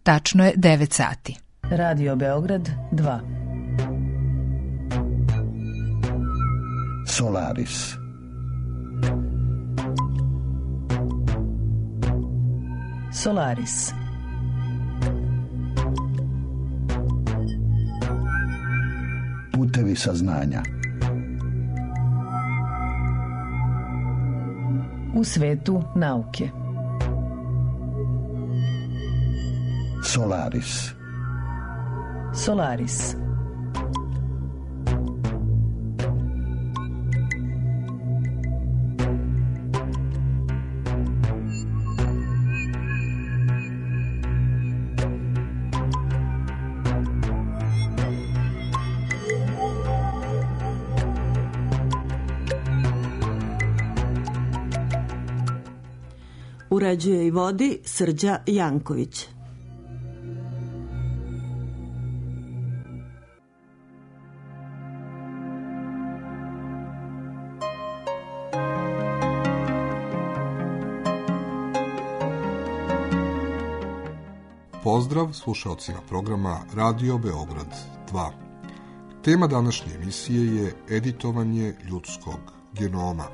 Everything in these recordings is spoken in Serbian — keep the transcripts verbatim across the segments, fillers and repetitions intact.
tačno je devet sati. Radio Beograd dva. Solaris. Solaris. Putevi saznanja. U svetu nauke. Solaris. Solaris. Uređuje i vodi Srđa Janković. Pozdrav slušaocima programa Radio Beograd dva. Tema današnje emisije je editovanje ljudskog genoma.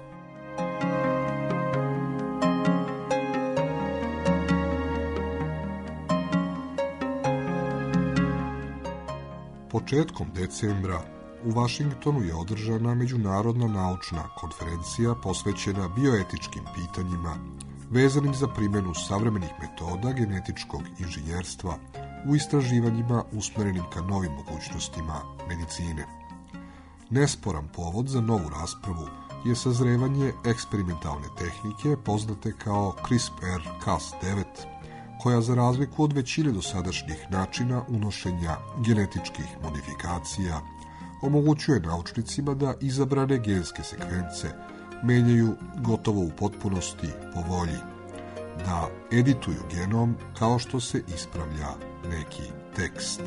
Početkom decembra u Vašingtonu je održana međunarodna naučna konferencija posvećena bioetičkim pitanjima vezanim za primjenu savremenih metoda genetičkog inženjerstva u istraživanjima usmjerenim ka novim mogućnostima medicine. Nesporan povod za novu raspravu je sazrevanje eksperimentalne tehnike poznate kao CRISPR Cas devet, koja za razliku od većine dosadašnjih načina unošenja genetičkih modifikacija omogućuje naučnicima da izabrane genske sekvence menjaju gotovo u potpunosti po volji, da edituju genom kao što se ispravlja neki tekst.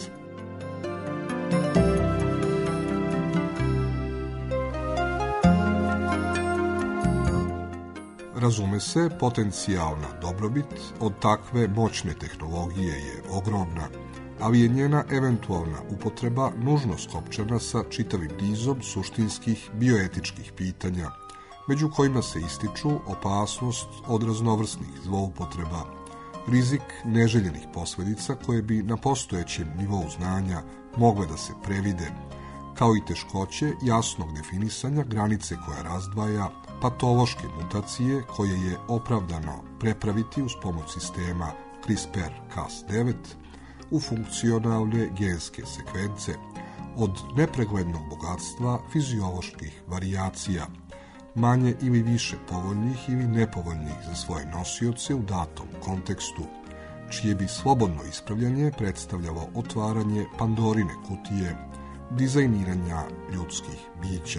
Razume se, potencijalna dobrobit od takve moćne tehnologije je ogromna, ali je njena eventualna upotreba nužno skopčana sa čitavim nizom suštinskih bioetičkih pitanja, među kojima se ističu opasnost od raznovrsnih zloupotreba, rizik neželjenih posljedica koje bi na postojećem nivou znanja mogle da se previde, kao i teškoće jasnog definisanja granice koja razdvaja patološke mutacije koje je opravdano prepraviti uz pomoć sistema CRISPR Cas devet u funkcionalne genske sekvence od nepreglednog bogatstva fizioloških varijacija, manje ili više povoljnih ili nepovoljnih za svoje nosioce u datom kontekstu, čije bi slobodno ispravljanje predstavljalo otvaranje Pandorine kutije dizajniranja ljudskih bića.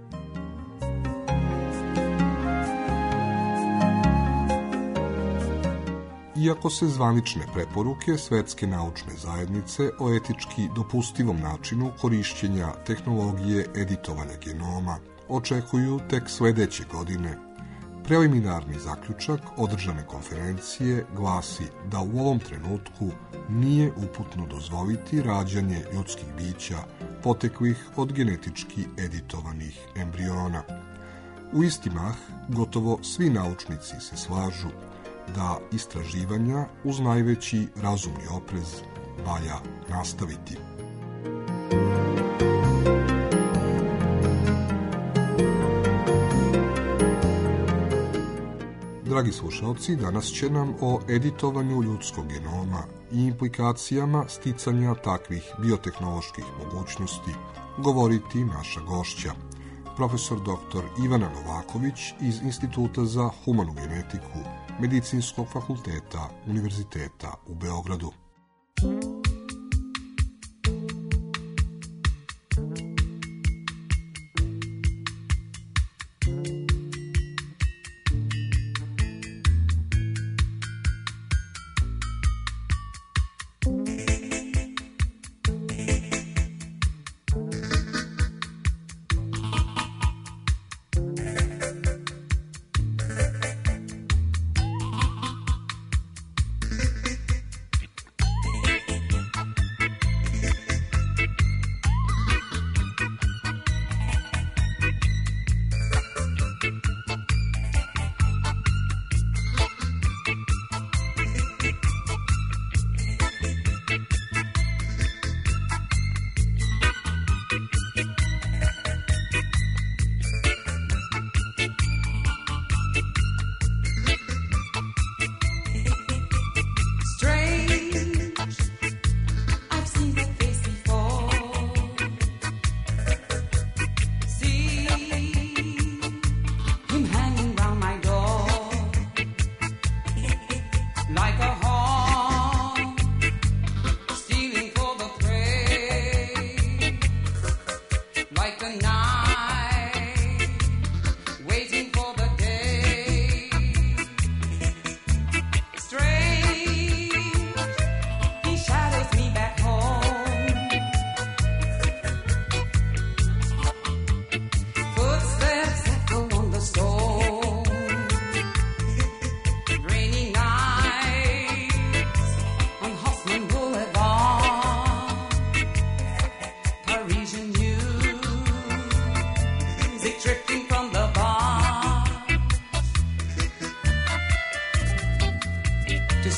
Iako se zvanične preporuke Svetske naučne zajednice o etički dopustivom načinu korišćenja tehnologije editovanja genoma očekuju tek sljedeće godine, preliminarni zaključak održane konferencije glasi da u ovom trenutku nije uputno dozvoliti rađanje ljudskih bića poteklih od genetički editovanih embriona. U isti mah, gotovo svi naučnici se slažu da istraživanja uz najveći razumni oprez valja nastaviti. Dragi slušalci, danas će nam o editovanju ljudskog genoma i implikacijama sticanja takvih biotehnoloških mogućnosti govoriti naša gošća, profesor doktor Ivana Novaković iz Instituta za humanu genetiku Medicinskog fakulteta Univerziteta u Beogradu.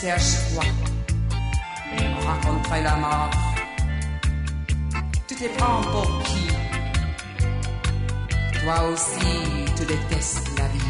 cherches quoi, rencontrer la mort. Tu te prends pour qui? Toi aussi, tu détestes la vie.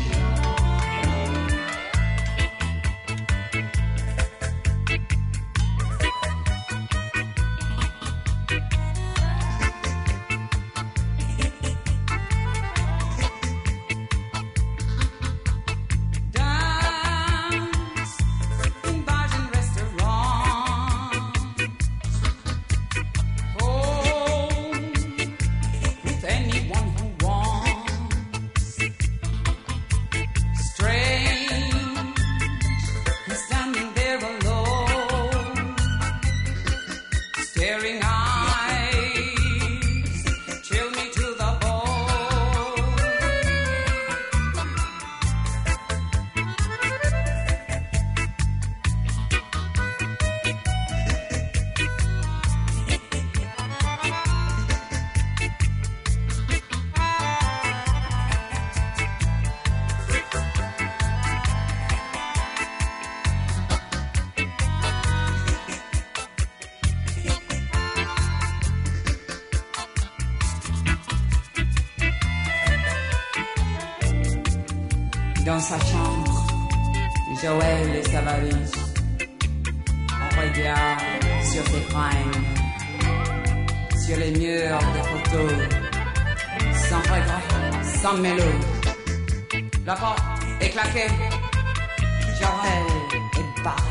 Dans sa chambre, Joël et sa valise. On regarde sur ses fringues, sur les murs de photos, sans regret, sans mélo. La porte est claquée, Joël est barré.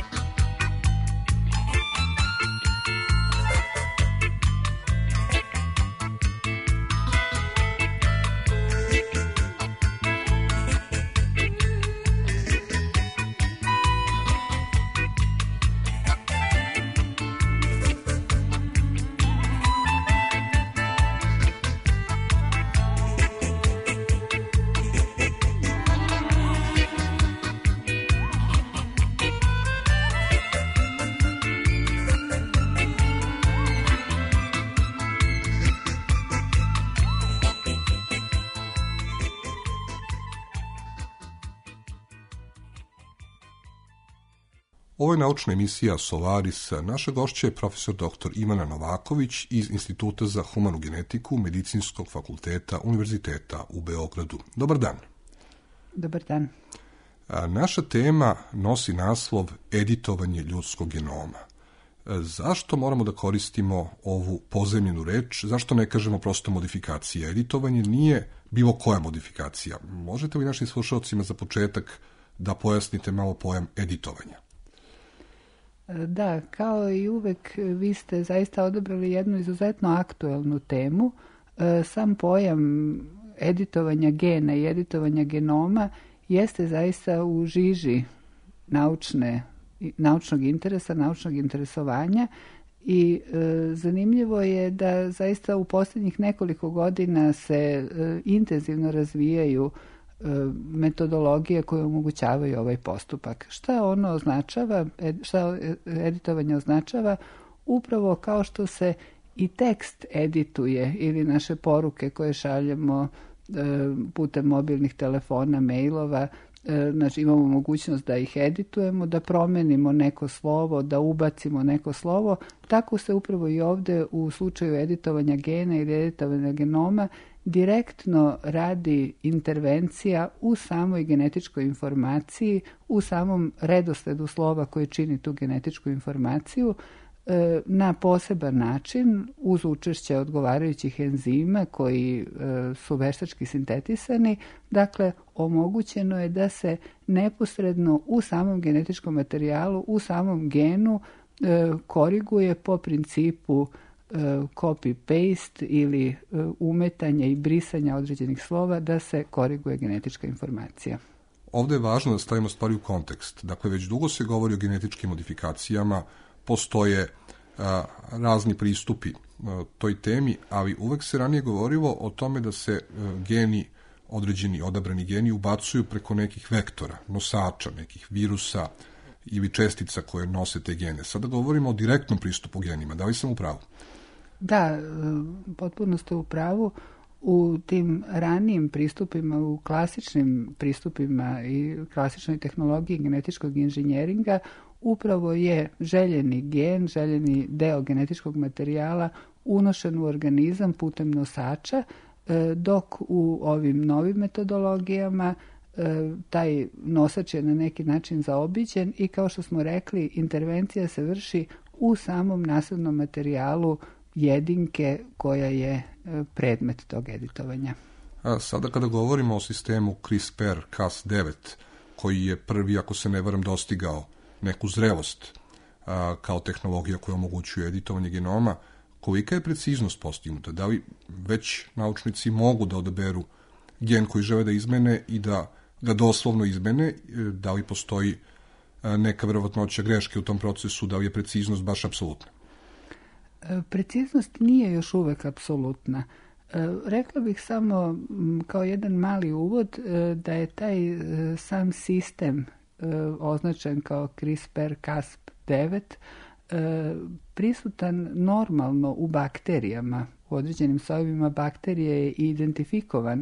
Ovo je naučna emisija Solaris. Naša gošća je profesor doktor Ivana Novaković iz Instituta za humanu genetiku Medicinskog fakulteta Univerziteta u Beogradu. Dobar dan. Dobar dan. Naša tema nosi naslov editovanje ljudskog genoma. Zašto moramo da koristimo ovu pozemljenu reč? Zašto ne kažemo prosto modifikacija? Editovanje nije bilo koja modifikacija. Možete li našim slušalcima za početak da pojasnite malo pojam editovanja? Da, kao i uvek, vi ste zaista odabrali jednu izuzetno aktuelnu temu. Sam pojam editovanja gena i editovanja genoma jeste zaista u žiži naučne, naučnog interesa, naučnog interesovanja i e, zanimljivo je da zaista u posljednjih nekoliko godina se e, intenzivno razvijaju metodologije koje omogućavaju ovaj postupak. Šta ono označava, šta editovanje označava? Upravo kao što se i tekst edituje ili naše poruke koje šaljemo putem mobilnih telefona, mailova, znači imamo mogućnost da ih editujemo, da promenimo neko slovo, da ubacimo neko slovo, tako se upravo i ovde u slučaju editovanja gena ili editovanja genoma direktno radi intervencija u samoj genetičkoj informaciji, u samom redosledu slova koji čini tu genetičku informaciju na poseban način uz učešće odgovarajućih enzima koji su veštački sintetisani. Dakle, omogućeno je da se neposredno u samom genetičkom materijalu, u samom genu koriguje po principu copy-paste ili umetanja i brisanja određenih slova da se koriguje genetička informacija. Ovdje je važno da stavimo stvari u kontekst. Dakle, već dugo se govori o genetičkim modifikacijama, postoje a, razni pristupi a, toj temi, ali uvek se ranije govorilo o tome da se a, geni, određeni odabrani geni ubacuju preko nekih vektora, nosača, nekih virusa ili čestica koje nose te gene. Sada govorimo o direktnom pristupu genima. Da li sam u pravu? Da, potpuno ste u pravu. U tim ranijim pristupima, u klasičnim pristupima i klasičnoj tehnologiji genetičkog inženjeringa, upravo je željeni gen, željeni deo genetičkog materijala unošen u organizam putem nosača, dok u ovim novim metodologijama taj nosač je na neki način zaobiđen i kao što smo rekli, intervencija se vrši u samom nasadnom materijalu jedinke koja je predmet tog editovanja. A sada kada govorimo o sistemu CRISPR Cas devet, koji je prvi, ako se ne varam, dostigao neku zrelost a, kao tehnologija koja omogućuje editovanje genoma, kolika je preciznost postignuta? Da li već naučnici mogu da odaberu gen koji žele da izmene i da ga doslovno izmene? Da li postoji neka verovatnoća greške u tom procesu? Da li je preciznost baš apsolutna? Preciznost nije još uvek apsolutna. Rekla bih samo kao jedan mali uvod da je taj sam sistem označen kao CRISPR Cas devet prisutan normalno u bakterijama. U određenim sojevima bakterije je identifikovan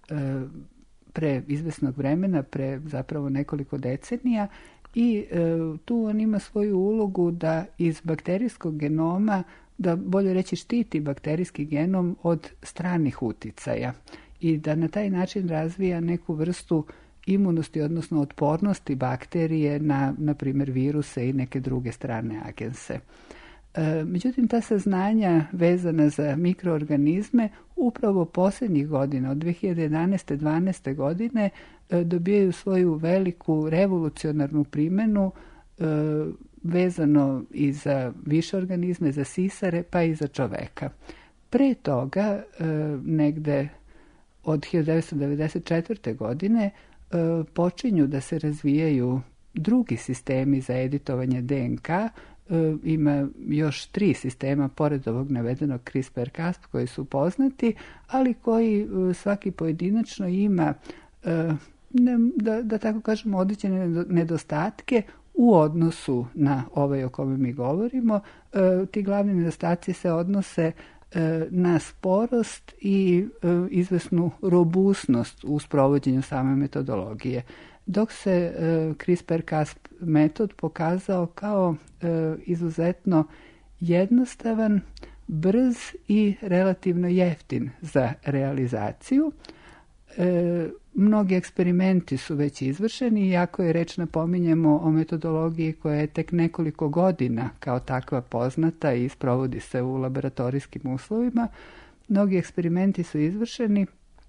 pre izvesnog vremena, pre zapravo nekoliko decenija i tu on ima svoju ulogu da iz bakterijskog genoma, da bolje reći štiti bakterijski genom od stranih uticaja i da na taj način razvija neku vrstu imunosti, odnosno otpornosti bakterije na, na primjer, viruse i neke druge strane agense. E, međutim, ta saznanja vezana za mikroorganizme upravo posljednjih godina, od dve hiljade jedanaeste do dvanaeste godine, e, dobijaju svoju veliku revolucionarnu primjenu e, vezano i za više organizme, za sisare, pa i za čoveka. Pre toga, e, negde od hiljadu devetsto devedeset četvrte. godine, e, počinju da se razvijaju drugi sistemi za editovanje D N K. E, ima još tri sistema pored ovog navedenog CRISPR Cas koji su poznati, ali koji e, svaki pojedinačno ima, e, ne, da, da tako kažemo, određene nedostatke u odnosu na ovaj o kome mi govorimo. E, ti glavni nedostaci se odnose e, na sporost i e, izvesnu robustnost u sprovođenju same metodologije. Dok se e, CRISPR Cas metod pokazao kao e, izuzetno jednostavan, brz i relativno jeftin za realizaciju. E, mnogi eksperimenti su već izvršeni, iako je reč, napominjemo, o metodologiji koja je tek nekoliko godina kao takva poznata i sprovodi se u laboratorijskim uslovima. Mnogi eksperimenti su izvršeni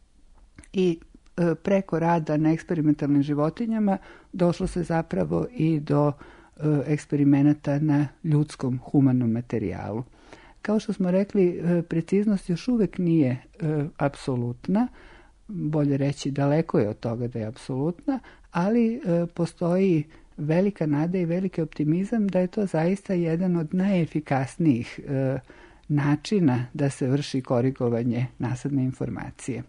i e, preko rada na eksperimentalnim životinjama došlo se zapravo i do e, eksperimenata na ljudskom humanom materijalu. Kao što smo rekli, e, preciznost još uvek nije e, apsolutna, bolje reći daleko je od toga da je apsolutna, ali e, postoji velika nada i veliki optimizam da je to zaista jedan od najefikasnijih e, načina da se vrši korigovanje nasadne informacije.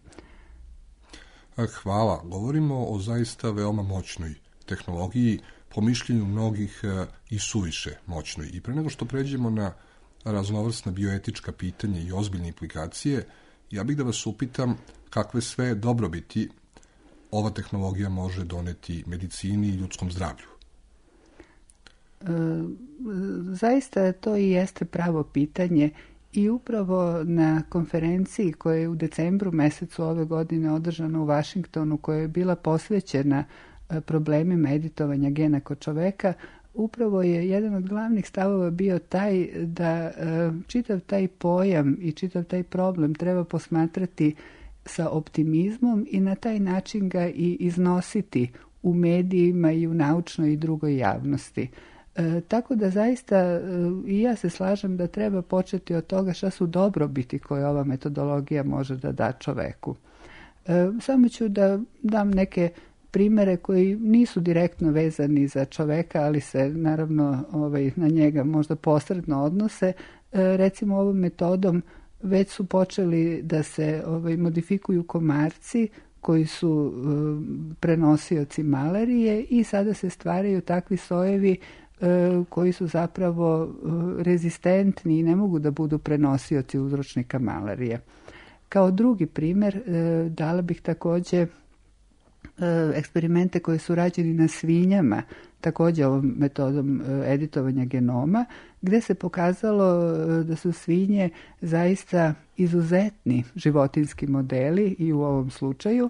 Hvala. Govorimo o zaista veoma moćnoj tehnologiji, po mišljenju mnogih e, i suviše moćnoj. I pre nego što pređemo na raznovrsna bioetička pitanja i ozbiljne implikacije, ja bih da vas upitam kakve sve dobrobiti ova tehnologija može doneti medicini i ljudskom zdravlju. E, zaista to i jeste pravo pitanje i upravo na konferenciji koja je u decembru mesecu ove godine održana u Vašingtonu, koja je bila posvećena problemima editovanja gena kod čoveka, upravo je jedan od glavnih stavova bio taj da čitav taj pojam i čitav taj problem treba posmatrati sa optimizmom i na taj način ga i iznositi u medijima i u naučnoj i drugoj javnosti. E, tako da zaista e, i ja se slažem da treba početi od toga šta su dobrobiti koje ova metodologija može da da čoveku. E, samo ću da dam neke primere koji nisu direktno vezani za čoveka, ali se naravno ovaj, na njega možda posredno odnose. E, recimo ovom metodom već su počeli da se ovaj, modifikuju komarci koji su e, prenosioci malarije i sada se stvaraju takvi sojevi e, koji su zapravo e, rezistentni i ne mogu da budu prenosioci uzročnika malarije. Kao drugi primjer e, dala bih također eksperimente koji su rađeni na svinjama također ovom metodom editovanja genoma, gdje se pokazalo da su svinje zaista izuzetni životinjski modeli i u ovom slučaju,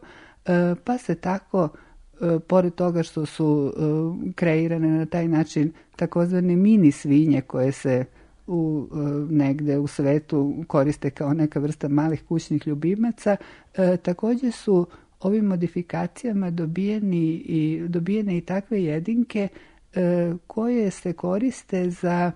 pa se tako, pored toga što su kreirane na taj način takozvane mini svinje koje se u, negde u svetu koriste kao neka vrsta malih kućnih ljubimaca, također su ovim modifikacijama dobijeni i, dobijene i takve jedinke e, koje se koriste za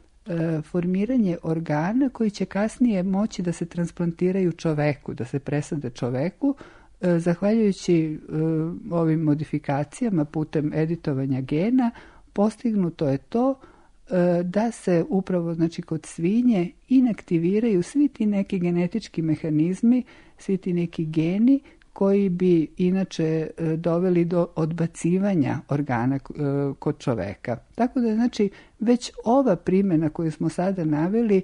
e, formiranje organa koji će kasnije moći da se transplantiraju čoveku, da se presade čoveku, e, zahvaljujući e, ovim modifikacijama putem editovanja gena. Postignuto je to e, da se upravo, znači, kod svinje inaktiviraju svi ti neki genetički mehanizmi, svi ti neki geni koji bi inače doveli do odbacivanja organa kod čoveka. Tako da, znači, već ova primjena koju smo sada naveli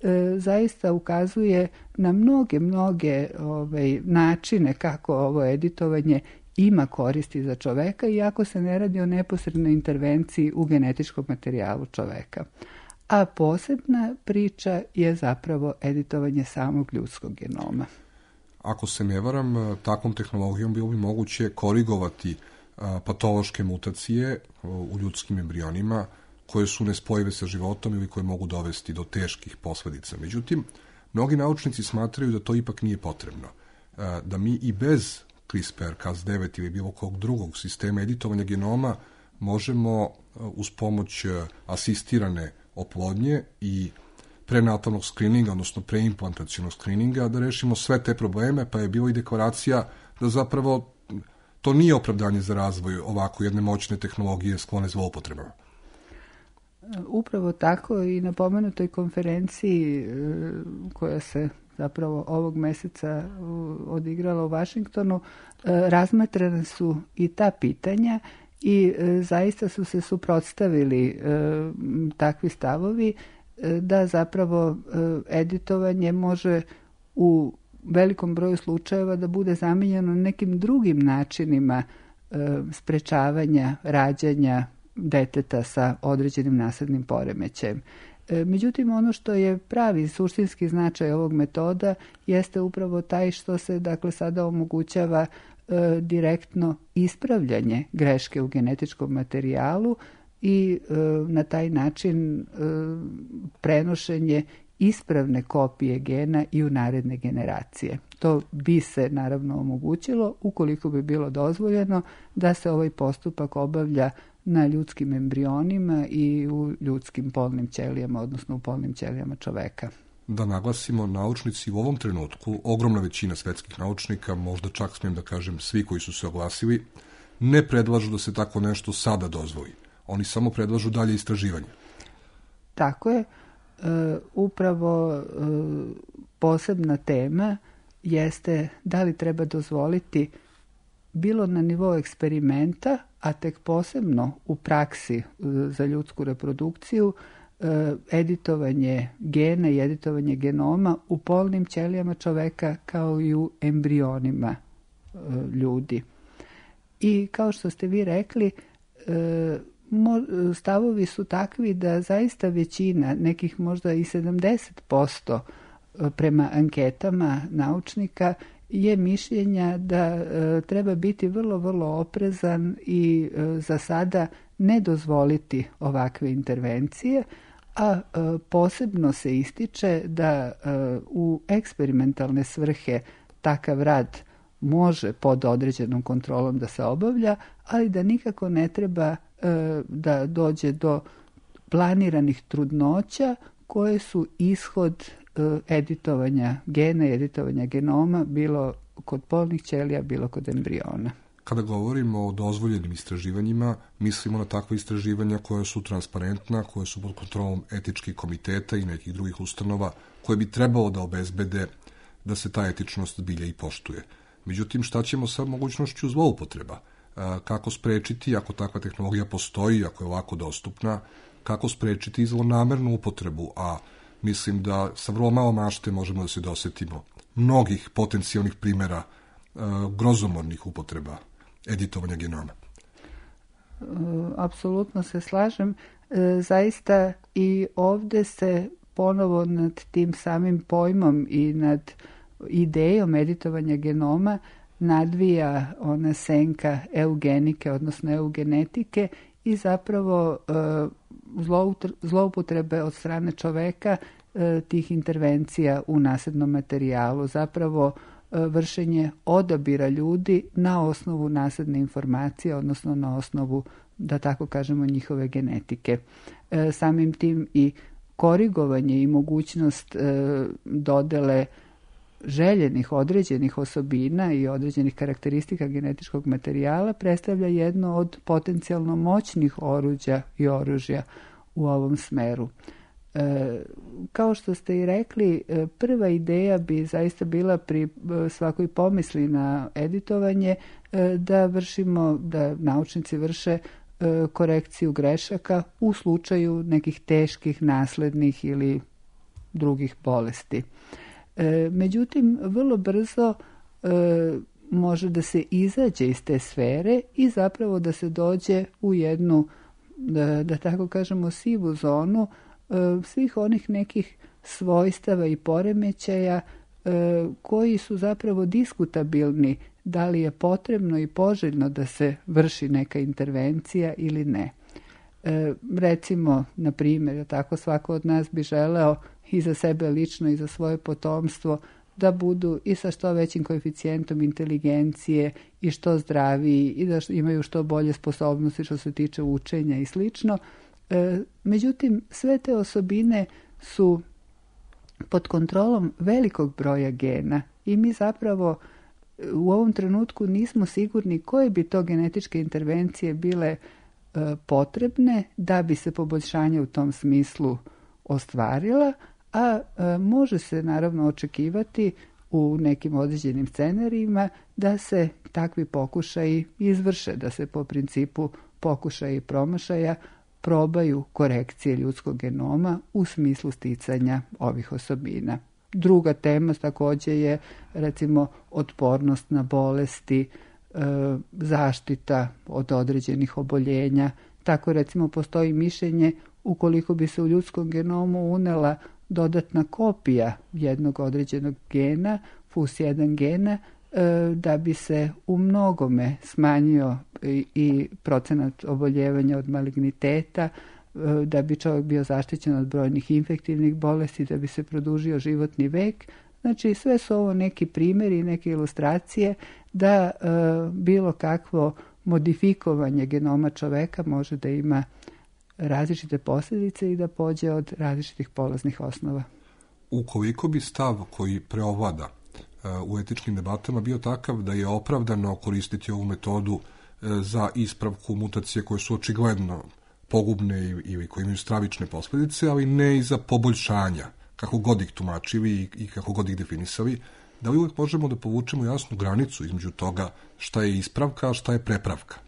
zaista ukazuje na mnoge, mnoge ovaj, načine kako ovo editovanje ima koristi za čoveka, iako se ne radi o neposrednoj intervenciji u genetičkom materijalu čoveka. A posebna priča je zapravo editovanje samog ljudskog genoma. Ako se ne varam, takvom tehnologijom bilo bi moguće korigovati patološke mutacije u ljudskim embrionima koje su nespojive sa životom ili koje mogu dovesti do teških posledica. Međutim, mnogi naučnici smatraju da to ipak nije potrebno. Da mi i bez CRISPR Cas devet ili bilo kog drugog sistema editovanja genoma možemo uz pomoć asistirane oplodnje i prenatalnog skrininga, odnosno preimplantacionog skrininga, da rešimo sve te probleme, pa je bilo i deklaracija da zapravo to nije opravdanje za razvoj ovako jedne moćne tehnologije sklone zloupotrebama. Upravo tako i na pomenutoj konferenciji koja se zapravo ovog meseca odigrala u Vašingtonu, razmatrane su i ta pitanja i zaista su se suprotstavili takvi stavovi da zapravo editovanje može u velikom broju slučajeva da bude zamijenjeno nekim drugim načinima sprečavanja rađanja deteta sa određenim nasljednim poremećajem. Međutim, ono što je pravi suštinski značaj ovog metoda jeste upravo taj što se, dakle, sada omogućava e, direktno ispravljanje greške u genetičkom materijalu i e, na taj način e, prenošenje ispravne kopije gena i u naredne generacije. To bi se naravno omogućilo ukoliko bi bilo dozvoljeno da se ovaj postupak obavlja na ljudskim embrionima i u ljudskim polnim ćelijama, odnosno u polnim ćelijama čoveka. Da naglasimo, naučnici u ovom trenutku, ogromna većina svetskih naučnika, možda čak smijem da kažem svi koji su se oglasili, ne predlažu da se tako nešto sada dozvoli. Oni samo predlažu dalje istraživanje. Tako je. E, upravo e, posebna tema jeste da li treba dozvoliti bilo na nivou eksperimenta, a tek posebno u praksi za ljudsku reprodukciju, editovanje gena i editovanje genoma u polnim ćelijama čoveka kao i u embrionima ljudi. I kao što ste vi rekli, stavovi su takvi da zaista većina, nekih možda i sedamdeset posto prema anketama naučnika, je mišljenja da e, treba biti vrlo, vrlo oprezan i e, za sada ne dozvoliti ovakve intervencije, a e, posebno se ističe da e, u eksperimentalne svrhe takav rad može pod određenom kontrolom da se obavlja, ali da nikako ne treba e, da dođe do planiranih trudnoća koje su ishod editovanja gena i editovanja genoma, bilo kod polnih ćelija, bilo kod embriona. Kada govorimo o dozvoljenim istraživanjima, mislimo na takva istraživanja koja su transparentna, koje su pod kontrolom etičkih komiteta i nekih drugih ustanova, koje bi trebalo da obezbede da se ta etičnost zbilja i poštuje. Međutim, šta ćemo sa mogućnošću zloupotreba? Kako sprečiti, ako takva tehnologija postoji, ako je ovako dostupna, kako sprečiti zlonamernu upotrebu, a mislim da sa vrlo malo mašte možemo da se dosetimo mnogih potencijalnih primjera e, grozomornih upotreba editovanja genoma. apsolutno se slažem. Zaista i ovdje se ponovo nad tim samim pojmom i nad idejom editovanja genoma nadvija ona senka eugenike, odnosno eugenetike i zapravo zloupotrebe od strane čoveka tih intervencija u nasljednom materijalu. Zapravo vršenje odabira ljudi na osnovu nasljedne informacije, odnosno na osnovu, da tako kažemo, njihove genetike. Samim tim i korigovanje i mogućnost dodele željenih, određenih osobina i određenih karakteristika genetičkog materijala predstavlja jedno od potencijalno moćnih oruđa i oružja u ovom smeru. E, kao što ste i rekli, prva ideja bi zaista bila pri svakoj pomisli na editovanje e, da vršimo, da naučnici vrše e, korekciju grešaka u slučaju nekih teških, naslednih ili drugih bolesti. E, međutim, vrlo brzo e, može da se izađe iz te sfere i zapravo da se dođe u jednu, da, da tako kažemo, sivu zonu e, svih onih nekih svojstava i poremećaja e, koji su zapravo diskutabilni, da li je potrebno i poželjno da se vrši neka intervencija ili ne. E, recimo, na primjer, tako svako od nas bi želeo i za sebe lično i za svoje potomstvo da budu i sa što većim koeficijentom inteligencije i što zdraviji i da imaju što bolje sposobnosti što se tiče učenja i slično. E, međutim, sve te osobine su pod kontrolom velikog broja gena i mi zapravo u ovom trenutku nismo sigurni koje bi to genetičke intervencije bile e, potrebne da bi se poboljšanje u tom smislu ostvarila, a e, može se naravno očekivati u nekim određenim scenarijima da se takvi pokušaji izvrše, da se po principu pokušaja i promašaja probaju korekcije ljudskog genoma u smislu sticanja ovih osobina. Druga tema također je, recimo, otpornost na bolesti, e, zaštita od određenih oboljenja. Tako, recimo, postoji mišljenje ukoliko bi se u ljudskom genomu unela dodatna kopija jednog određenog gena, F U S jedan gena, da bi se u mnogome smanjio i procenat oboljevanja od maligniteta, da bi čovjek bio zaštićen od brojnih infektivnih bolesti, da bi se produžio životni vek. Znači, sve su ovo neki primjeri i neke ilustracije da bilo kakvo modifikovanje genoma čoveka može da ima različite posljedice i da pođe od različitih polaznih osnova. Ukoliko bi stav koji preovlada u etičkim debatama bio takav da je opravdano koristiti ovu metodu za ispravku mutacije koje su očigledno pogubne ili koje imaju stravične posljedice, ali ne i za poboljšanja, kako god ih tumačili i kako god ih definisali, da li uvijek možemo da povučemo jasnu granicu između toga šta je ispravka, a šta je prepravka?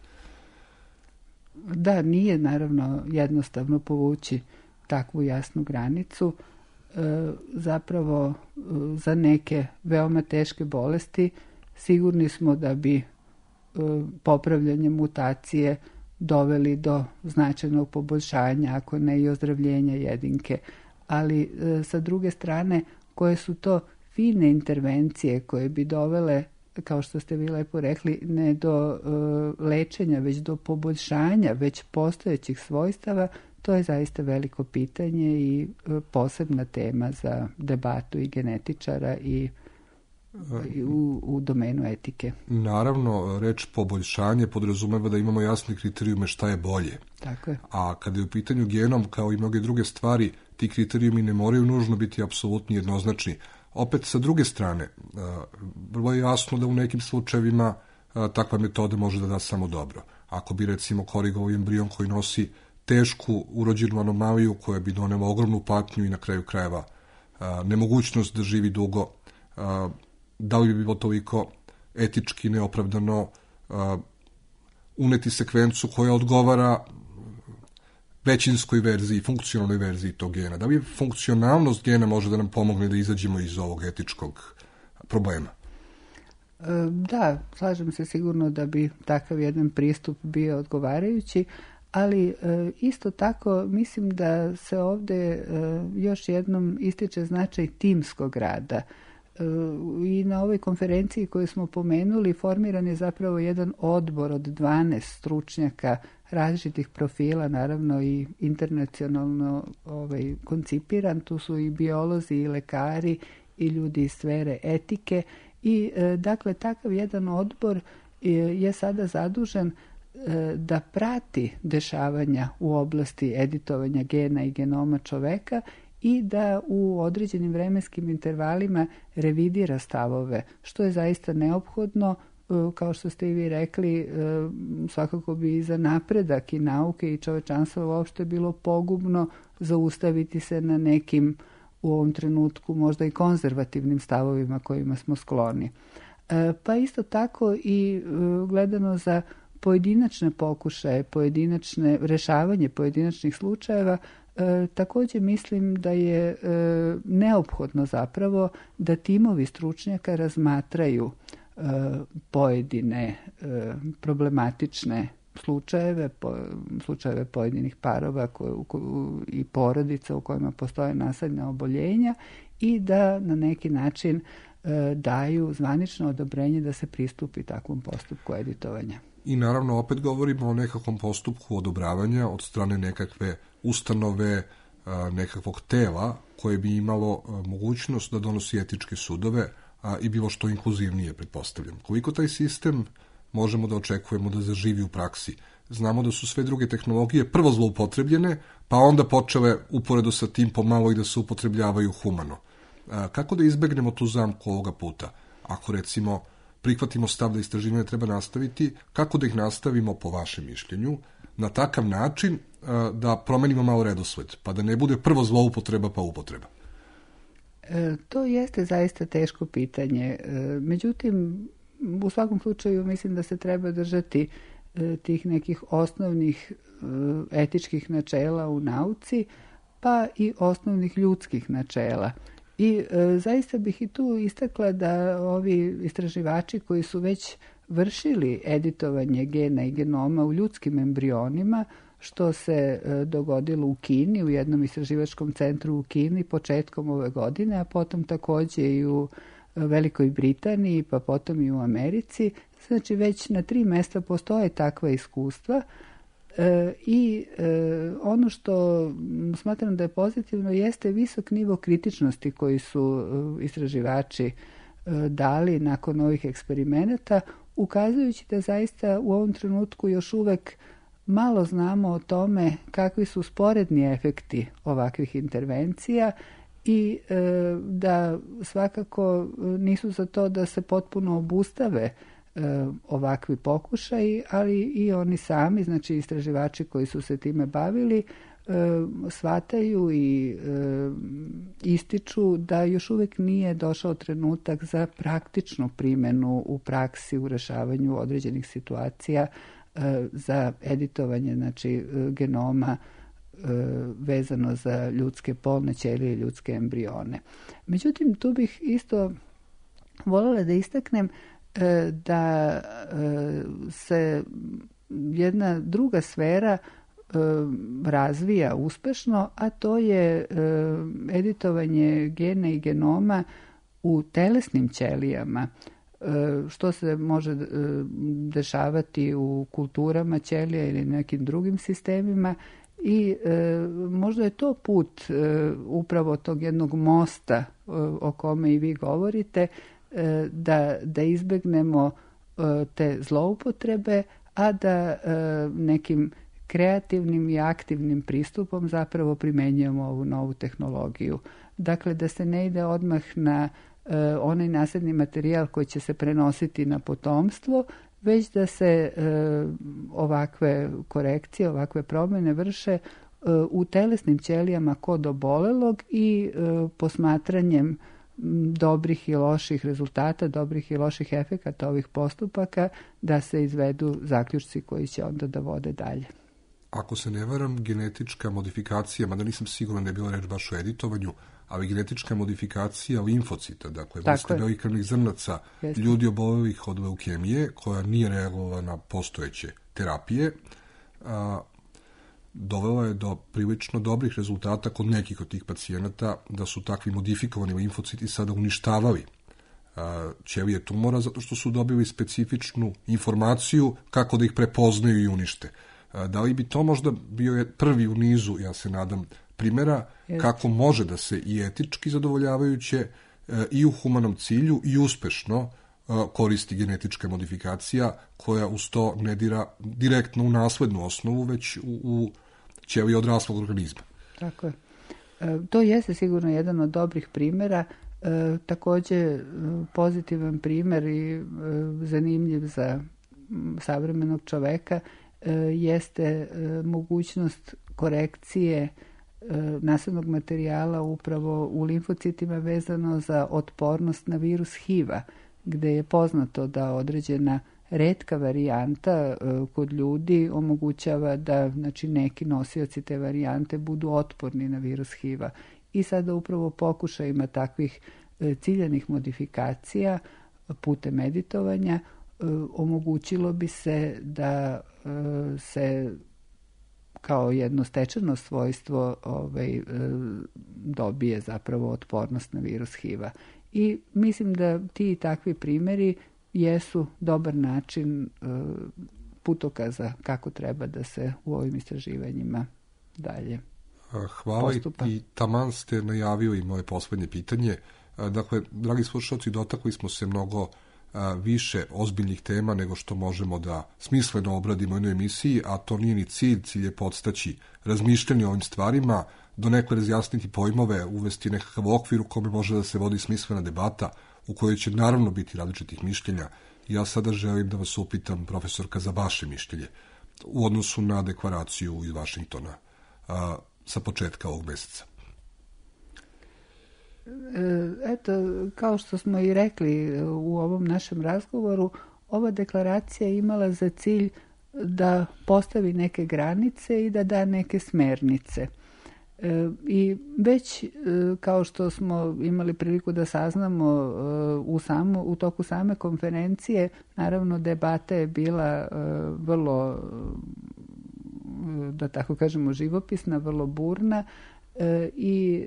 Da, nije naravno jednostavno povući takvu jasnu granicu. E, zapravo e, za neke veoma teške bolesti sigurni smo da bi e, popravljanje mutacije doveli do značajnog poboljšanja, ako ne i ozdravljenja jedinke. Ali e, sa druge strane, koje su to fine intervencije koje bi dovele, kao što ste vi lepo rekli, ne do e, lečenja, već do poboljšanja već postojećih svojstava, to je zaista veliko pitanje i e, posebna tema za debatu i genetičara i, i u, u domenu etike. Naravno, reč poboljšanje podrazumeva da imamo jasne kriterijume šta je bolje. Tako je. A kada je u pitanju genom, kao i mnoge druge stvari, ti kriterijumi ne moraju nužno biti apsolutni jednoznačni. Opet, sa druge strane, vrlo je jasno da u nekim slučajevima takva metoda može da da samo dobro. Ako bi, recimo, korigovao embrion koji nosi tešku urođenu anomaliju koja bi donela ogromnu patnju i na kraju krajeva nemogućnost da živi dugo, da li bi bilo toliko etički neopravdano uneti sekvencu koja odgovara većinskoj verziji, funkcionalnoj verziji tog gena. Da li funkcionalnost gena može da nam pomogne da izađemo iz ovog etičkog problema? Da, slažem se sigurno da bi takav jedan pristup bio odgovarajući, ali isto tako mislim da se ovdje još jednom ističe značaj timskog rada. I na ovoj konferenciji koju smo pomenuli formiran je zapravo jedan odbor od dvanaest stručnjaka različitih profila, naravno i internacionalno ovaj, koncipiran. Tu su i biolozi i lekari i ljudi iz sfere etike i dakle takav jedan odbor je sada zadužen da prati dešavanja u oblasti editovanja gena i genoma čoveka i da u određenim vremenskim intervalima revidira stavove, što je zaista neophodno, kao što ste i vi rekli, svakako bi i za napredak i nauke i čovečanstva uopšte bilo pogubno zaustaviti se na nekim u ovom trenutku možda i konzervativnim stavovima kojima smo skloni. Pa isto tako i gledano za pojedinačne pokušaje, pojedinačne rešavanje pojedinačnih slučajeva, E, također mislim da je e, neophodno zapravo da timovi stručnjaka razmatraju e, pojedine e, problematične slučajeve, po, slučajeve pojedinih parova koje, u, i porodica u kojima postoje nasljedna oboljenja i da na neki način e, daju zvanično odobrenje da se pristupi takvom postupku editovanja. I naravno opet govorimo o nekakvom postupku odobravanja od strane nekakve ustanove, nekakvog tela koje bi imalo mogućnost da donosi etičke sudove i bilo što inkluzivnije, pretpostavljam. Koliko taj sistem možemo da očekujemo da zaživi u praksi? Znamo da su sve druge tehnologije prvo zloupotrebljene, pa onda počele uporedo sa tim pomalo i da se upotrebljavaju humano. Kako da izbegnemo tu zamku ovoga puta? Ako recimo prihvatimo stav da istraživanje treba nastaviti, kako da ih nastavimo po vašem mišljenju na takav način da promenimo malo redosled, pa da ne bude prvo zloupotreba pa upotreba? E, to jeste zaista teško pitanje. E, međutim, u svakom slučaju mislim da se treba držati e, tih nekih osnovnih e, etičkih načela u nauci, pa i osnovnih ljudskih načela. I e, zaista bih i tu istakla da ovi istraživači koji su već vršili editovanje gena i genoma u ljudskim embrionima, što se e, dogodilo u Kini, u jednom istraživačkom centru u Kini početkom ove godine, a potom također i u Velikoj Britaniji, pa potom i u Americi. Znači već na tri mjesta postoje takva iskustva. E, I e, ono što smatram da je pozitivno jeste visok nivo kritičnosti koji su e, istraživači e, dali nakon ovih eksperimenata, ukazujući da zaista u ovom trenutku još uvek malo znamo o tome kakvi su sporedni efekti ovakvih intervencija i e, da svakako nisu za to da se potpuno obustave ovakvi pokušaji, ali i oni sami, znači istraživači koji su se time bavili, shvataju i ističu da još uvijek nije došao trenutak za praktičnu primjenu u praksi u rješavanju određenih situacija za editovanje, znači genoma vezano za ljudske polne ćelije i ljudske embrione. Međutim, tu bih isto voljela da istaknem da se jedna druga sfera razvija uspešno, a to je editovanje gena i genoma u telesnim ćelijama, što se može dešavati u kulturama ćelija ili nekim drugim sistemima i možda je to put upravo tog jednog mosta o kome i vi govorite, da, da izbegnemo te zloupotrebe, a da nekim kreativnim i aktivnim pristupom zapravo primjenjujemo ovu novu tehnologiju. Dakle, da se ne ide odmah na onaj nasljedni materijal koji će se prenositi na potomstvo, već da se ovakve korekcije, ovakve promjene vrše u telesnim ćelijama kod obolelog i posmatranjem dobrih i loših rezultata, dobrih i loših efekata ovih postupaka, da se izvedu zaključci koji će onda da vode dalje. ako se ne varam, genetička modifikacija, mada nisam siguran da je bila reč baš o editovanju, ali genetička modifikacija limfocita, dakle, vrste belih krvnih zrnaca Jeste. ljudi obolelih od leukemije, koja nije reagovala na postojeće terapije, a, dovela je do prilično dobrih rezultata kod nekih od tih pacijenata, da su takvi modifikovani limfociti sada uništavali a, ćelije tumora, zato što su dobili specifičnu informaciju kako da ih prepoznaju i unište. A, da li bi to možda bio je prvi u nizu, ja se nadam, primjera Jeste. kako može da se i etički zadovoljavajuće e, i u humanom cilju i uspešno e, koristi genetička modifikacija koja uz to ne dira direktno u naslednu osnovu, već u, u ćelije odraslog organizma. Tako je. E, to jeste sigurno jedan od dobrih primjera. E, također pozitivan primjer i e, zanimljiv za savremenog čoveka e, jeste e, mogućnost korekcije naslednog materijala upravo u limfocitima vezano za otpornost na virus H I V-a, gde je poznato da određena retka varijanta kod ljudi omogućava da znači, neki nosioci te varijante budu otporni na virus H I V-a. I sada upravo pokušajima takvih ciljanih modifikacija putem editovanja omogućilo bi se da se kao jedno stečeno svojstvo ovaj, dobije zapravo otpornost na virus H I V-a. I mislim da ti takvi primjeri jesu dobar način putokaza kako treba da se u ovim istraživanjima dalje Hvala postupa. I, i taman ste najavili moje poslednje pitanje. Dakle, dragi slušalci, dotakli smo se mnogo a, više ozbiljnih tema nego što možemo da smisleno obradimo u jednoj emisiji, a to nije ni cilj, cilj je podstaći razmišljanje o ovim stvarima, do nekoj razjasniti pojmove, uvesti nekakav okvir u kome može da se vodi smislena debata, u kojoj će naravno biti različitih mišljenja. Ja sada želim da vas upitam, profesorka, za vaše mišljenje u odnosu na deklaraciju iz Vašingtona a, sa početka ovog meseca. Eto, kao što smo i rekli u ovom našem razgovoru, ova deklaracija je imala za cilj da postavi neke granice i da da neke smernice. I već kao što smo imali priliku da saznamo u, samo, u toku same konferencije, naravno debata je bila vrlo, da tako kažemo, živopisna, vrlo burna, i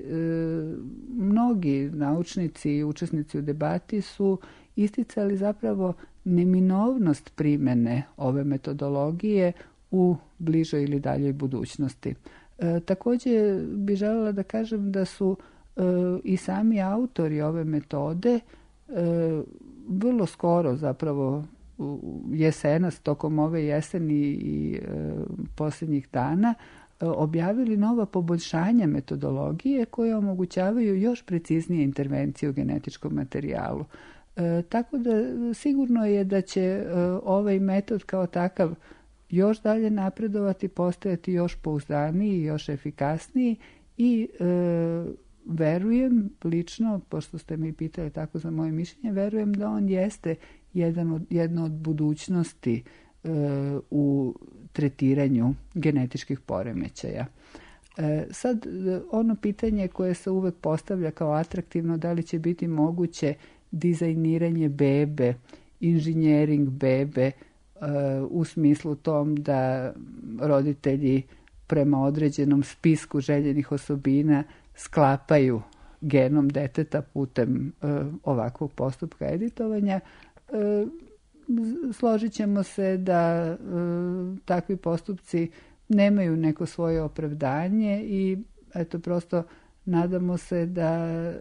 mnogi naučnici i učesnici u debati su isticali zapravo neminovnost primjene ove metodologije u bližoj ili daljoj budućnosti. E, također bih željela da kažem da su e, i sami autori ove metode e, vrlo skoro zapravo jesenas, tokom ove jeseni i e, posljednjih dana objavili nova poboljšanja metodologije koje omogućavaju još preciznije intervencije u genetičkom materijalu. E, tako da sigurno je da će e, ovaj metod kao takav još dalje napredovati, postajati još pouzdaniji i još efikasniji i e, verujem lično, pošto ste mi pitali tako za moje mišljenje, verujem da on jeste jedan od, jedna od budućnosti e, u tretiranju genetičkih poremećaja. E, sad, ono pitanje koje se uvek postavlja kao atraktivno, da li će biti moguće dizajniranje bebe, inženjering bebe, e, u smislu tom da roditelji prema određenom spisku željenih osobina sklapaju genom deteta putem e, ovakvog postupka editovanja. E, složit ćemo se da e, takvi postupci nemaju neko svoje opravdanje i eto prosto nadamo se da e,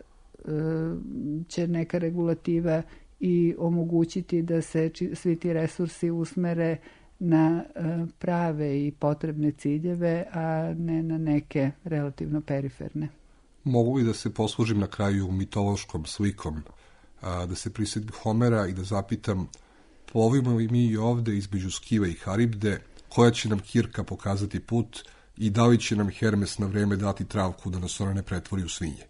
će neka regulativa i omogućiti da se či, svi ti resursi usmere na e, prave i potrebne ciljeve, a ne na neke relativno periferne. Mogu li da se poslužim na kraju mitološkom slikom, a, da se prisjetim Homera i da zapitam, plovimo li mi i ovde između Skive i Haribde, koja će nam Kirka pokazati put i da li će nam Hermes na vreme dati travku da nas ona ne pretvori u svinje?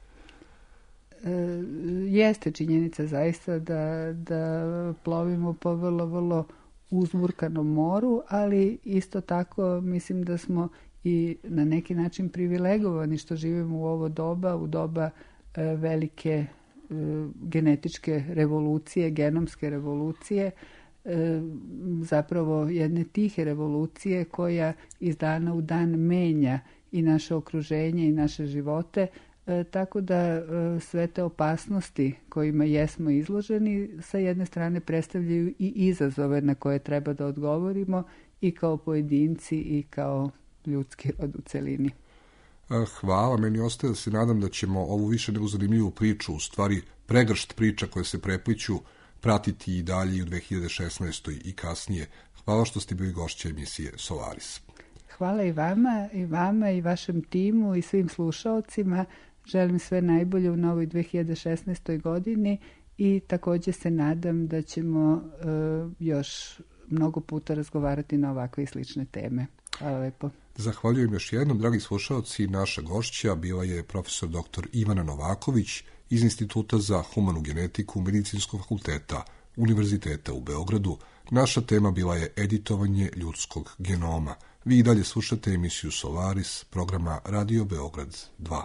E, jeste činjenica zaista da, da plovimo po vrlo, vrlo uzburkanom moru, ali isto tako mislim da smo i na neki način privilegovani što živimo u ovo doba, u doba e, velike e, genetičke revolucije, genomske revolucije, e, zapravo jedne tihe revolucije koja iz dana u dan menja i naše okruženje i naše živote, e, tako da e, sve te opasnosti kojima jesmo izloženi sa jedne strane predstavljaju i izazove na koje treba da odgovorimo i kao pojedinci i kao ljudski rod u celini. Hvala, meni ostaje da se nadam da ćemo ovu više nego zanimljivu priču, u stvari pregršt priča koje se prepliću, pratiti i dalje i u dve hiljade šesnaestoj i kasnije. Hvala što ste bili gošća emisije Solaris. Hvala i vama, i vama i vašem timu i svim slušaocima. Želim sve najbolje u novoj dve hiljade šesnaestoj godini i također se nadam da ćemo uh, još mnogo puta razgovarati na ovakve i slične teme. Hvala lepo. Zahvaljujem još jednom, dragi slušaoci. Naša gošća bila je profesor doktor Ivana Novaković iz Instituta za humanu genetiku Medicinskog fakulteta Univerziteta u Beogradu. Naša tema bila je editovanje ljudskog genoma. Vi i dalje slušate emisiju Solaris, programa Radio Beograd dva.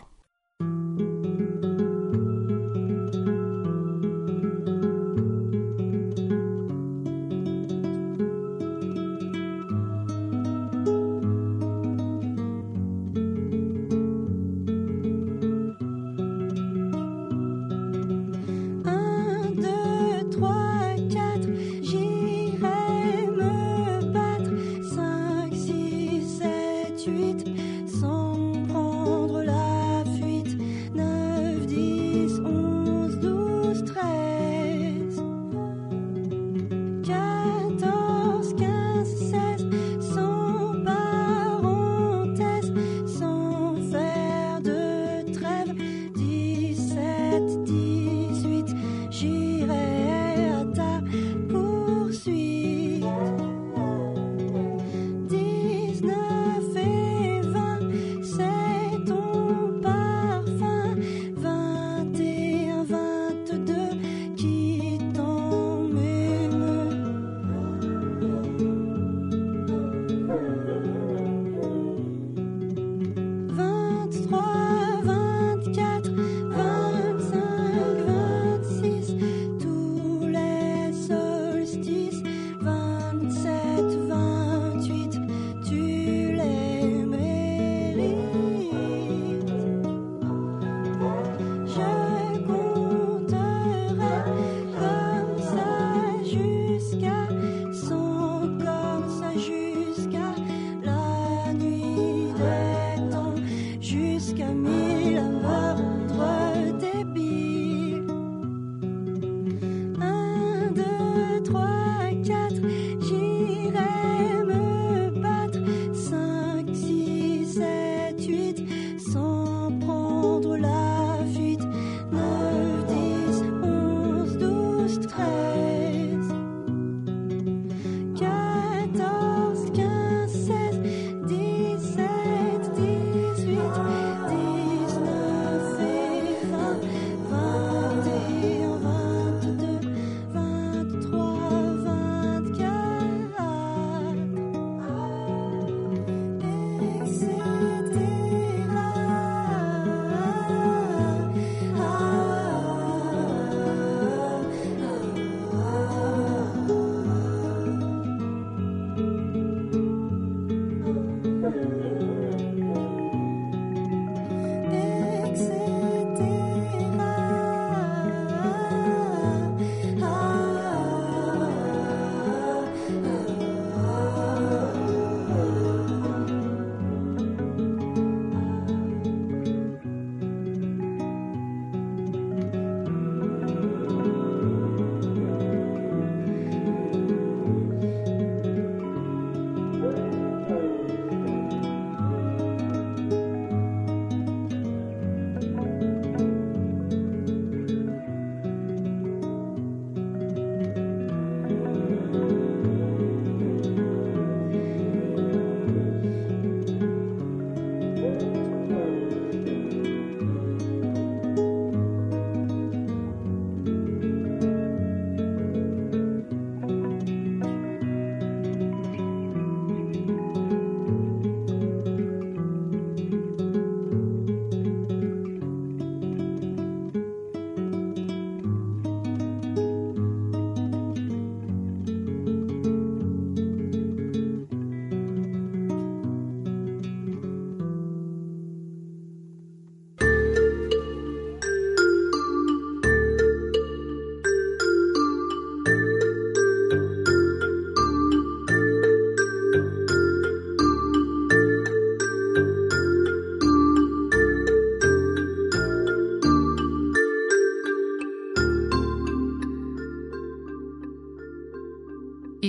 Sans prendre la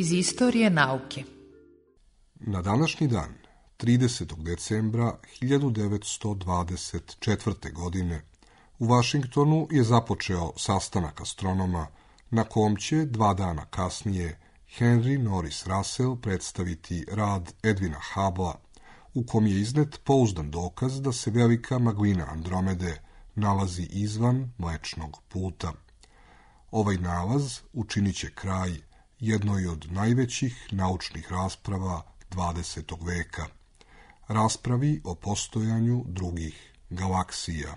iz istorije nauke. Na današnji dan, tridesetog decembra hiljadu devetsto dvadeset četvrte. godine, u Vašingtonu je započeo sastanak astronoma na kom će dva dana kasnije Henry Norris Russell predstaviti rad Edwina Hubblea, u kom je iznet pouzdan dokaz da se velika maglina Andromede nalazi izvan Mlečnog puta. Ovaj nalaz učinit će kraj jednoj od najvećih naučnih rasprava dvadesetog veka, raspravi o postojanju drugih galaksija.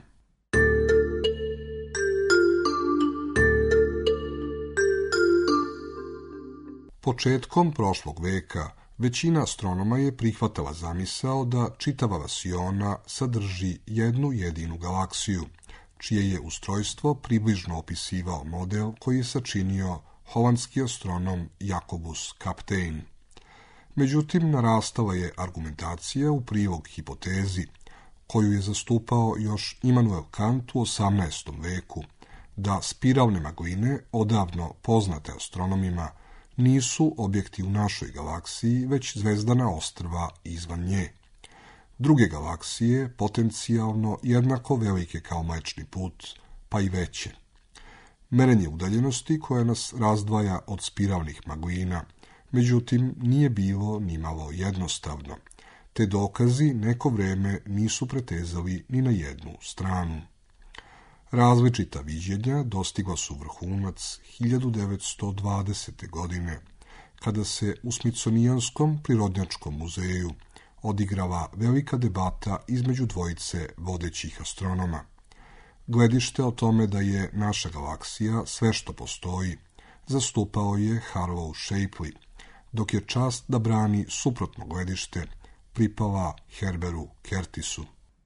Početkom prošlog veka većina astronoma je prihvatala zamisao da čitava vasiona sadrži jednu jedinu galaksiju, čije je ustrojstvo približno opisivao model koji je sačinio holandski astronom Jacobus Kapteyn. Međutim, narastala je argumentacija u prilog hipotezi, koju je zastupao još Immanuel Kant u osamnaestom veku, da spiralne magline, odavno poznate astronomima, nisu objekti u našoj galaksiji, već zvezdana ostrva izvan nje. Druge galaksije, potencijalno jednako velike kao Mlečni put, pa i veće. Merenje udaljenosti koja nas razdvaja od spiralnih maglina, međutim, nije bilo nimalo jednostavno, te dokazi neko vreme nisu pretezali ni na jednu stranu. Različita viđenja dostigla su vrhunac hiljadu devetsto dvadesete. godine, kada se u Smithsonijanskom prirodnjačkom muzeju odigrala velika debata između dvojice vodećih astronoma. Gledište o tome da je naša galaksija sve što postoji zastupao je Harlow Shapley, dok je čast da brani suprotno gledište pripala Herberu Curtisu.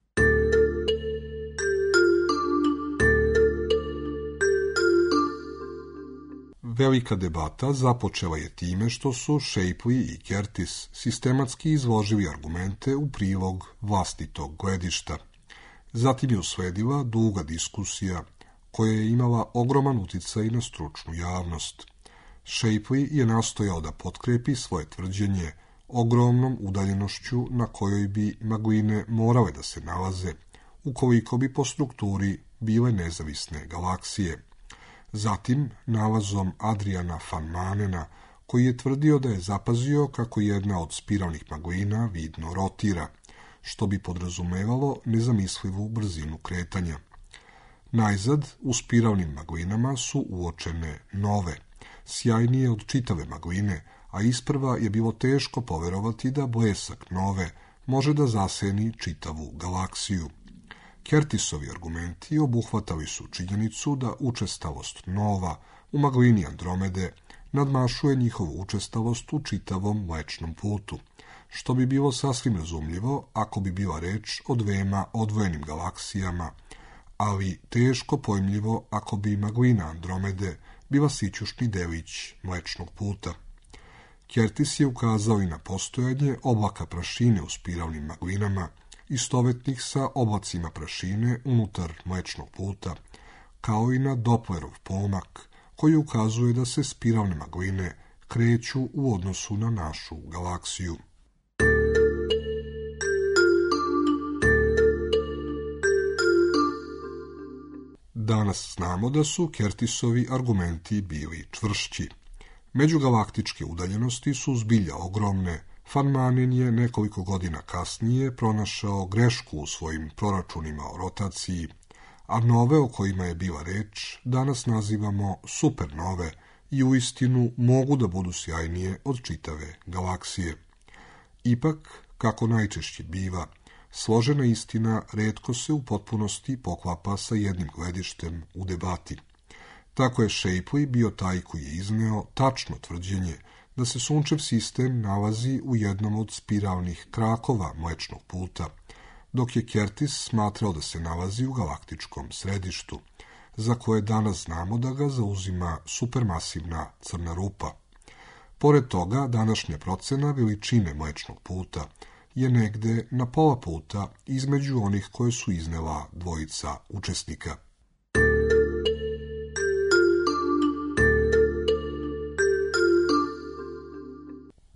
Velika debata započela je time što su Shapley i Curtis sistematski izložili argumente u prilog vlastitog gledišta. Zatim je usledila duga diskusija koja je imala ogroman uticaj na stručnu javnost. Shapley je nastojao da potkrepi svoje tvrđenje ogromnom udaljenošću na kojoj bi magline morale da se nalaze, ukoliko bi po strukturi bile nezavisne galaksije. Zatim nalazom Adriana van Manena, koji je tvrdio da je zapazio kako jedna od spiralnih maglina vidno rotira, što bi podrazumevalo nezamislivu brzinu kretanja. Najzad, u spiralnim maglinama su uočene nove, sjajnije od čitave magline, a isprva je bilo teško poverovati da blesak nove može da zaseni čitavu galaksiju. Curtisovi argumenti obuhvatali su činjenicu da učestalost nova u maglini Andromede nadmašuje njihovu učestalost u čitavom Mlečnom putu, što bi bilo sasvim razumljivo ako bi bila reč o dvema odvojenim galaksijama, ali teško pojmljivo ako bi maglina Andromede bila sićušni delić Mlečnog puta. Curtis je ukazao i na postojanje oblaka prašine u spiralnim maglinama, istovetnih sa oblacima prašine unutar Mlečnog puta, kao i na Dopplerov pomak, koji ukazuje da se spiralne magline kreću u odnosu na našu galaksiju. Danas znamo da su Curtisovi argumenti bili čvršći. Međugalaktičke udaljenosti su zbilja ogromne. Van Manen je nekoliko godina kasnije pronašao grešku u svojim proračunima o rotaciji, a nove o kojima je bila reč danas nazivamo supernove i uistinu mogu da budu sjajnije od čitave galaksije. Ipak, kako najčešće biva, složena istina retko se u potpunosti poklapa sa jednim gledištem u debati. Tako je Shapley bio taj koji je izneo tačno tvrđenje da se Sunčev sistem nalazi u jednom od spiralnih krakova Mlečnog puta, dok je Curtis smatrao da se nalazi u galaktičkom središtu, za koje danas znamo da ga zauzima supermasivna crna rupa. Pored toga, današnja procena veličine Mlečnog puta je negde na pola puta između onih koje su iznela dvojica učesnika.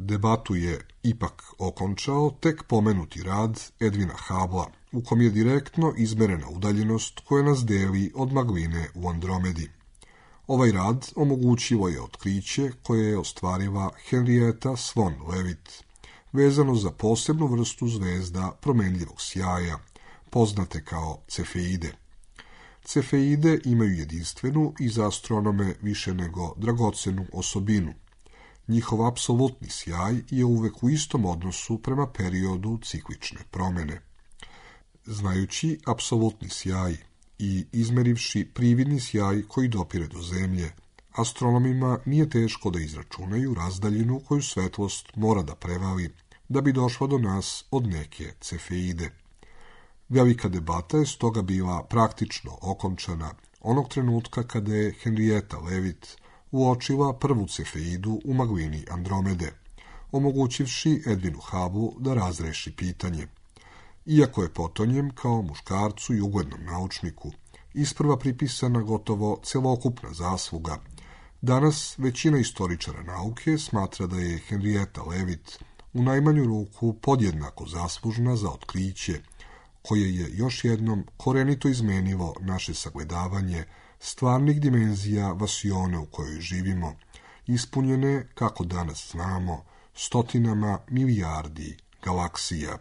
debatu je ipak okončao tek pomenuti rad Edwina Hubbla, u kom je direktno izmerena udaljenost koja nas deli od magline u Andromedi. Ovaj rad omogućivo je otkriće koje je ostvariva Henrietta Swan Leavitt, vezano za posebnu vrstu zvezda promenljivog sjaja, poznate kao cefeide. Cefeide imaju jedinstvenu i za astronome više nego dragocenu osobinu. Njihov apsolutni sjaj je uvek u istom odnosu prema periodu ciklične promene. Znajući apsolutni sjaj i izmerivši prividni sjaj koji dopire do Zemlje, astronomima nije teško da izračunaju razdaljinu koju svetlost mora da prevali da bi došla do nas od neke cefeide. Velika debata je stoga bila praktično okončana onog trenutka kada je Henrietta Leavitt uočila prvu cefeidu u maglini Andromede, omogućivši Edwinu Hubblu da razreši pitanje. Iako je potonjem kao muškarcu i uglednom naučniku isprva pripisana gotovo celokupna zasluga, danas većina istoričara nauke smatra da je Henrietta Leavitt u najmanju ruku podjednako zaslužna za otkriće koje je još jednom korenito izmenilo naše sagledavanje stvarnih dimenzija vasione u kojoj živimo, ispunjene, kako danas znamo, stotinama milijardi galaksija.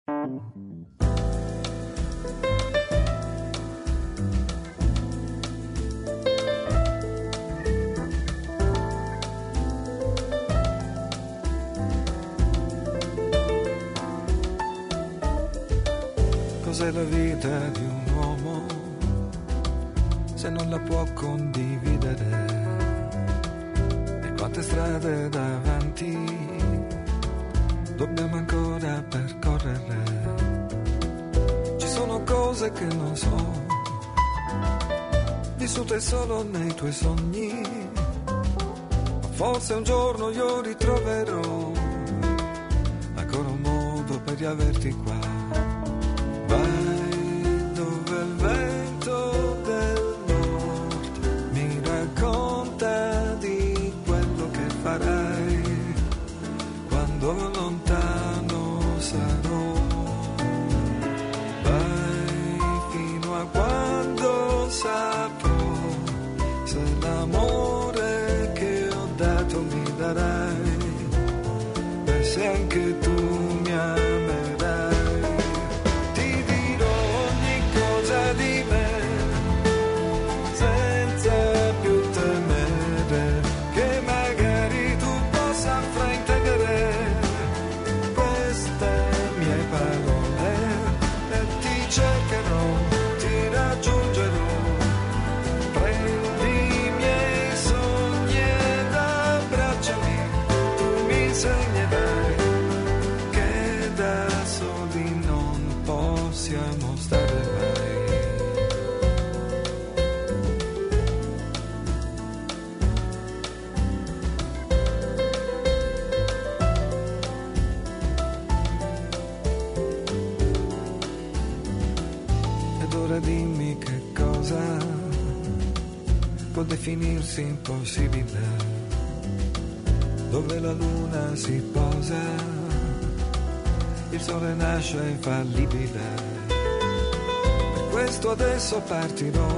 Cos'è la vita di un uomo se non la può condividere? E quante strade davanti dobbiamo ancora percorrere? Ci sono cose che non so, vissute solo nei tuoi sogni, ma forse un giorno io ritroverò ancora un modo per riaverti qua. Vai dove il vento del nord mi racconta di quello che farai quando lontano sarò. Vai fino a quando saprò se l'amore che ho dato mi darai e se anche tu mi amerai. Dimmi che cosa può definirsi impossibile, dove la luna si posa, il sole nasce infallibile. Per questo adesso partirò,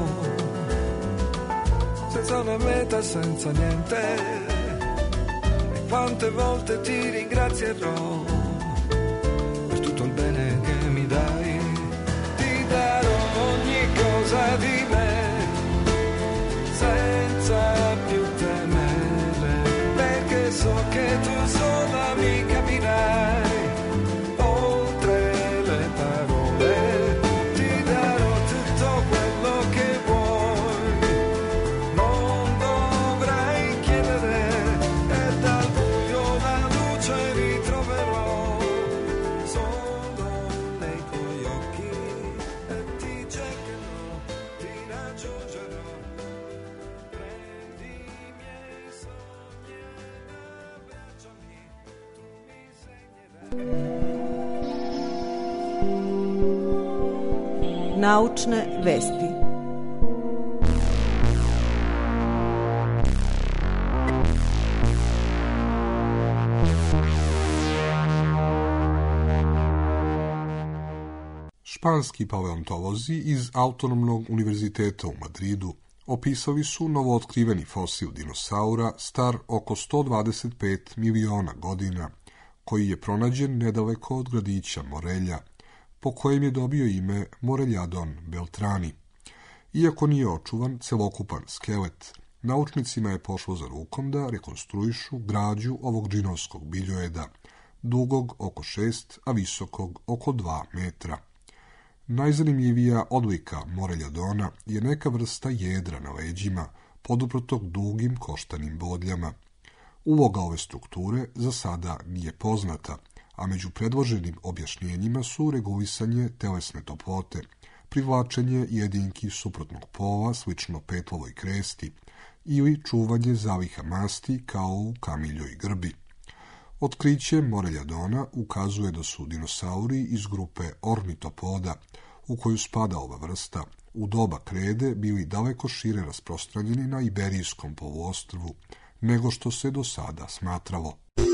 senza una meta, senza niente, e quante volte ti ringrazierò per tutto il bene che mi dai. Darò ogni cosa di me senza più temere, perché so che tu sola mi capirai oltre le parole. Ti darò tutto quello che vuoi, non dovrai chiedere, e dal buio la luce ritroverò solo nei tuoi occhi. Naučne vesti. Španski paleontolozi iz Autonomnog univerziteta u Madridu opisali su novootkriveni fosil dinosaura star oko sto dvadeset pet miliona godina, koji je pronađen nedaleko od gradića Morelja, po kojem je dobio ime Moreljadon beltrani. Iako nije očuvan celokupan skelet, naučnicima je pošlo za rukom da rekonstruišu građu ovog džinovskog biljojeda, dugog oko šest, a visokog oko dva metra. Najzanimljivija odlika Moreljadona je neka vrsta jedra na leđima, poduprtog dugim koštanim bodljama. Uloga ove strukture za sada nije poznata, a među predloženim objašnjenjima su regulisanje telesne toplote, privlačenje jedinki suprotnog pola slično petlovoj kresti ili čuvanje zaliha masti kao u kamiljoj grbi. Otkriće Moreljadona ukazuje da su dinosauri iz grupe ornitopoda, u koju spada ova vrsta, u doba krede bili daleko šire rasprostranjeni na Iberijskom poluostrvu nego što se do sada smatralo.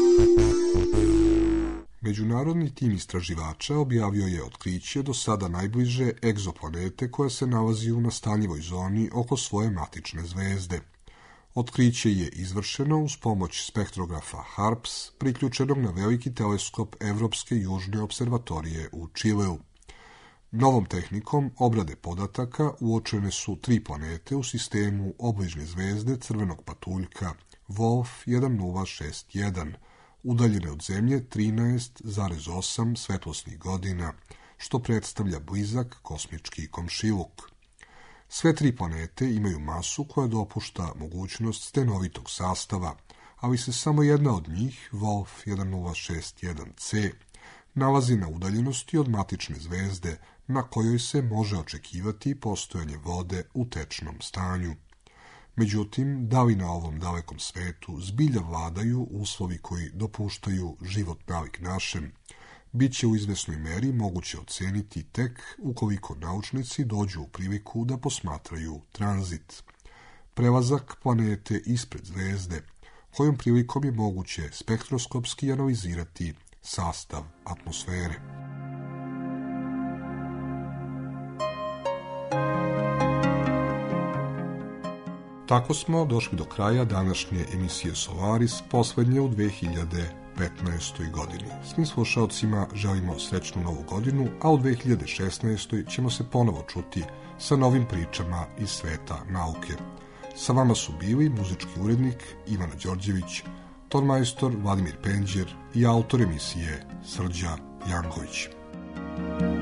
Međunarodni tim istraživača objavio je otkriće do sada najbliže egzoplanete koja se nalazi u nastanjivoj zoni oko svoje matične zvezde. Otkriće je izvršeno uz pomoć spektrografa HARPS, priključenog na veliki teleskop Evropske južne observatorije u Čileu. Novom tehnikom obrade podataka uočene su tri planete u sistemu obližnje zvezde crvenog patuljka Wolf jedan nula šest jedan, udaljene od Zemlje trinaest zarez osam svetlosnih godina, što predstavlja blizak kosmički komšiluk. Sve tri planete imaju masu koja dopušta mogućnost stenovitog sastava, ali se samo jedna od njih, Wolf jedan nula šest jedan c, nalazi na udaljenosti od matične zvezde na kojoj se može očekivati postojanje vode u tečnom stanju. Međutim, da li na ovom dalekom svetu zbilja vladaju uslovi koji dopuštaju život nalik našem, bit će u izvesnoj meri moguće oceniti tek ukoliko naučnici dođu u priliku da posmatraju tranzit. Prelazak planete ispred zvezde, kojom prilikom je moguće spektroskopski analizirati sastav atmosfere. Tako smo došli do kraja današnje emisije Solaris, poslednje u dve hiljade petnaestoj. godini. Svim slušalcima želimo srećnu novu godinu, a u dve hiljade šesnaestoj. ćemo se ponovo čuti sa novim pričama iz sveta nauke. Sa vama su bili muzički urednik Ivana Đorđević, tonmajstor Vladimir Penđer i autor emisije Srđa Janković.